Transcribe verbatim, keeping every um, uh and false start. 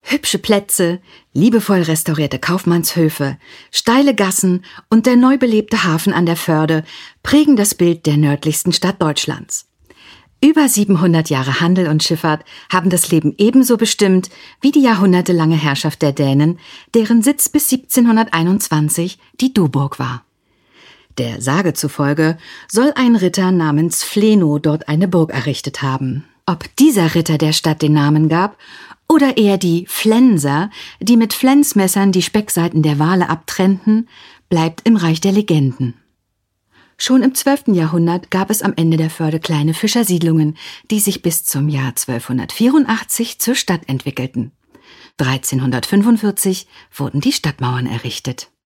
Hübsche Plätze, liebevoll restaurierte Kaufmannshöfe, steile Gassen und der neu belebte Hafen an der Förde prägen das Bild der nördlichsten Stadt Deutschlands. Über siebenhundert Jahre Handel und Schifffahrt haben das Leben ebenso bestimmt wie die jahrhundertelange Herrschaft der Dänen, deren Sitz bis siebzehnhunderteinundzwanzig die Duburg war. Der Sage zufolge soll ein Ritter namens Fleno dort eine Burg errichtet haben. Ob dieser Ritter der Stadt den Namen gab oder eher die Flenser, die mit Flensmessern die Speckseiten der Wale abtrennten, bleibt im Reich der Legenden. Schon im zwölften Jahrhundert gab es am Ende der Förde kleine Fischersiedlungen, die sich bis zum Jahr zwölfhundertvierundachtzig zur Stadt entwickelten. dreizehnhundertfünfundvierzig wurden die Stadtmauern errichtet.